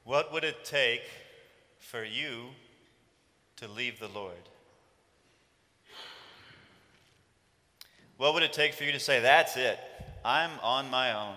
What would it take for you to leave the Lord? What would it take for you to say, that's it, I'm on my own?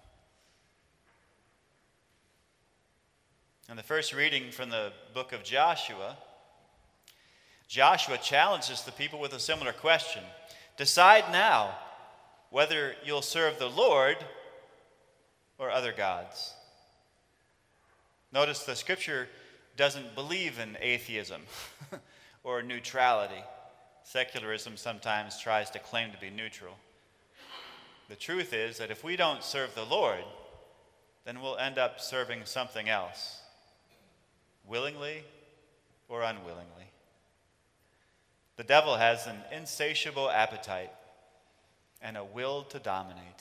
In the first reading from the book of Joshua, Joshua challenges the people with a similar question. Decide now whether you'll serve the Lord or other gods. Notice the scripture doesn't believe in atheism or neutrality. Secularism sometimes tries to claim to be neutral. The truth is that if we don't serve the Lord, then we'll end up serving something else, willingly or unwillingly. The devil has an insatiable appetite and a will to dominate.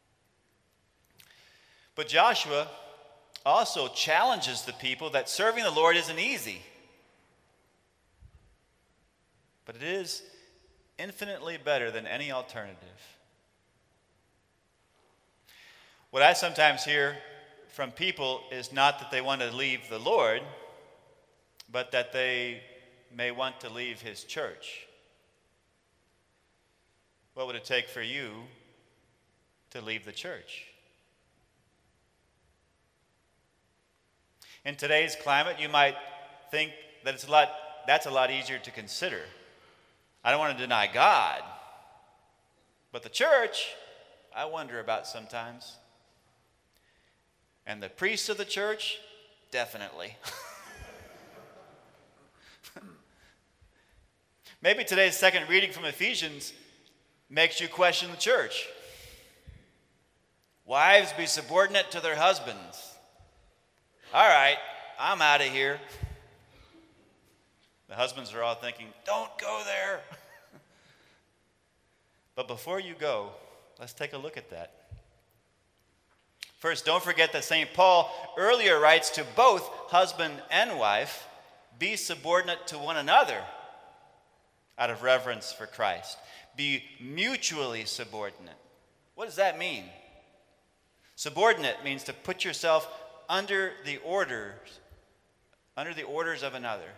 But Joshua also challenges the people that serving the Lord isn't easy. But it is infinitely better than any alternative. What I sometimes hear from people is not that they want to leave the Lord, but that they may want to leave his church. What would it take for you to leave the church? In today's climate, you might think that that's a lot easier to consider. I don't want to deny God, but the church, I wonder about sometimes. And the priests of the church, definitely. Maybe today's second reading from Ephesians makes you question the church. Wives, be subordinate to their husbands. All right, I'm out of here. The husbands are all thinking, don't go there. But before you go, let's take a look at that. First, don't forget that St. Paul earlier writes to both husband and wife, be subordinate to one another out of reverence for Christ. Be mutually subordinate. What does that mean? Subordinate means to put yourself under the orders of another.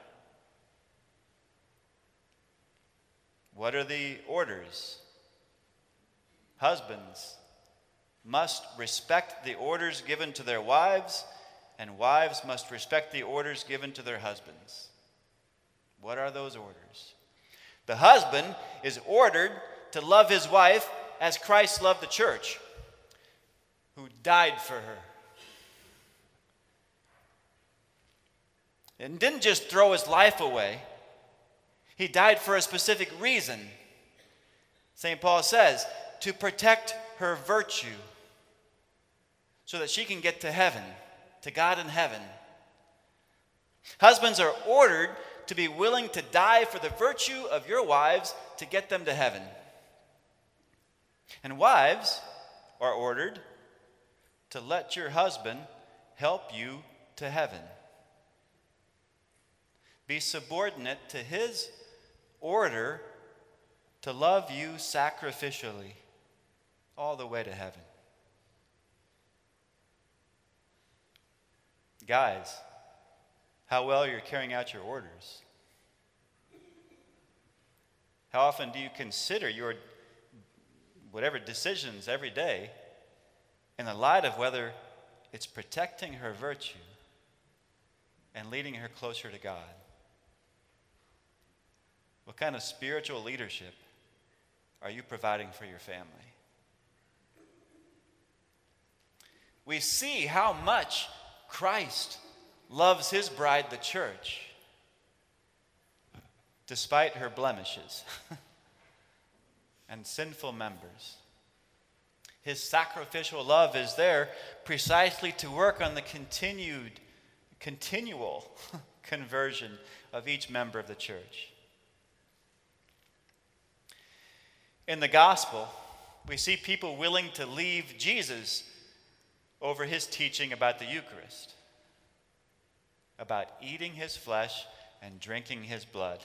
What are the orders? Husbands must respect the orders given to their wives, and wives must respect the orders given to their husbands. What are those orders? The husband is ordered to love his wife as Christ loved the church, who died for her. And didn't just throw his life away. He died for a specific reason. St. Paul says, to protect her virtue, so that she can get to heaven, to God in heaven. Husbands are ordered to be willing to die for the virtue of your wives to get them to heaven. And wives are ordered to let your husband help you to heaven. Be subordinate to his order to love you sacrificially all the way to heaven. Guys, how well you're carrying out your orders? How often do you consider your whatever decisions every day in the light of whether it's protecting her virtue and leading her closer to God? What kind of spiritual leadership are you providing for your family? We see how much Christ loves his bride, the church, despite her blemishes and sinful members. His sacrificial love is there precisely to work on the continual conversion of each member of the church. In the gospel, we see people willing to leave Jesus over his teaching about the Eucharist, about eating his flesh and drinking his blood.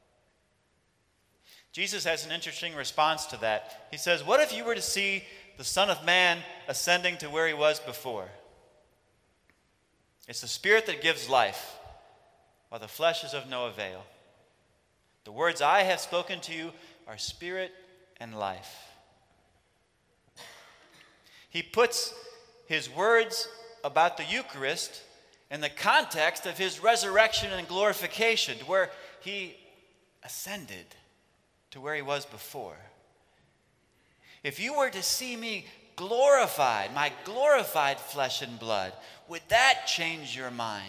Jesus has an interesting response to that. He says, what if you were to see the Son of Man ascending to where he was before? It's the Spirit that gives life, while the flesh is of no avail. The words I have spoken to you are spirit and life. He puts his words about the Eucharist in the context of his resurrection and glorification, to where he ascended to where he was before. If you were to see me glorified, my glorified flesh and blood, would that change your mind?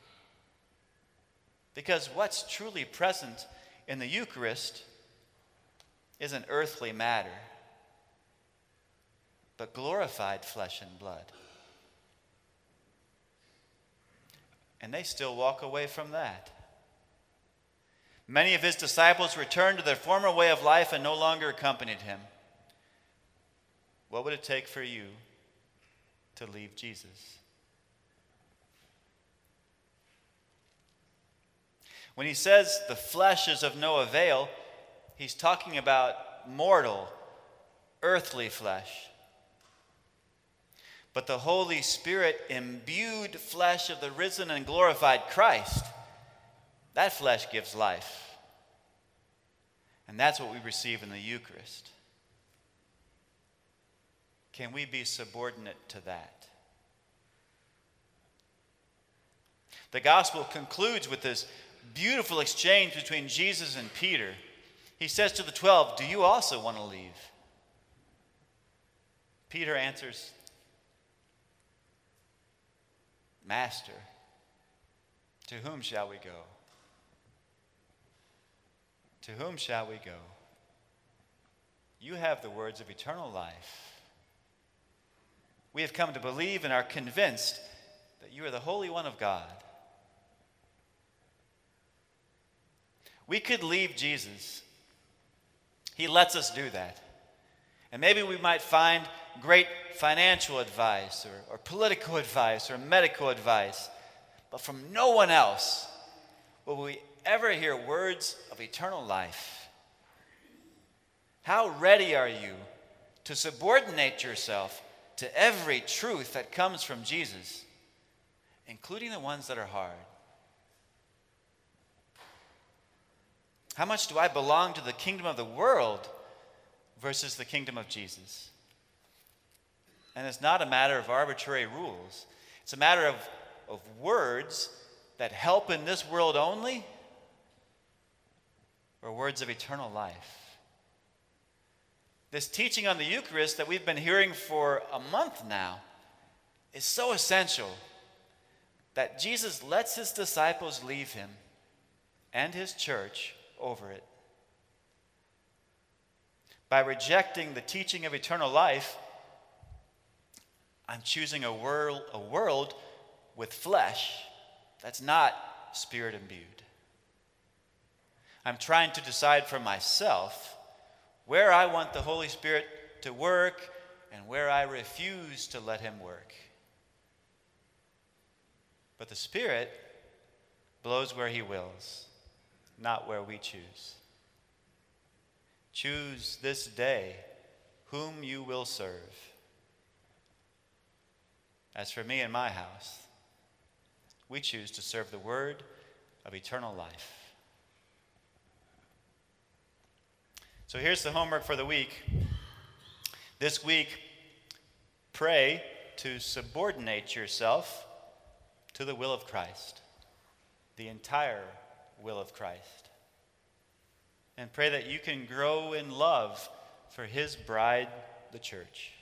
Because what's truly present in the Eucharist isn't earthly matter, but glorified flesh and blood. And they still walk away from that. Many of his disciples returned to their former way of life and no longer accompanied him. What would it take for you to leave Jesus? When he says the flesh is of no avail, he's talking about mortal, earthly flesh. But the Holy Spirit imbued flesh of the risen and glorified Christ, that flesh gives life. And that's what we receive in the Eucharist. Can we be subordinate to that? The gospel concludes with this beautiful exchange between Jesus and Peter. He says to the 12, "Do you also want to leave?" Peter answers, "Master, to whom shall we go? To whom shall we go? You have the words of eternal life. We have come to believe and are convinced that you are the Holy One of God." We could leave Jesus. He lets us do that. And maybe we might find great financial advice or political advice or medical advice, but from no one else will we ever hear words of eternal life. How ready are you to subordinate yourself to every truth that comes from Jesus, including the ones that are hard? How much do I belong to the kingdom of the world versus the kingdom of Jesus? And it's not a matter of arbitrary rules. It's a matter of words that help in this world only, or words of eternal life. This teaching on the Eucharist that we've been hearing for a month now is so essential that Jesus lets his disciples leave him and his church over it. By rejecting the teaching of eternal life, I'm choosing a world with flesh that's not spirit imbued. I'm trying to decide for myself where I want the Holy Spirit to work and where I refuse to let him work. But the Spirit blows where he wills, not where we choose. Choose this day whom you will serve. As for me and my house, we choose to serve the word of eternal life. So here's the homework for the week. This week, pray to subordinate yourself to the will of Christ, the entire will of Christ. And pray that you can grow in love for his bride, the church.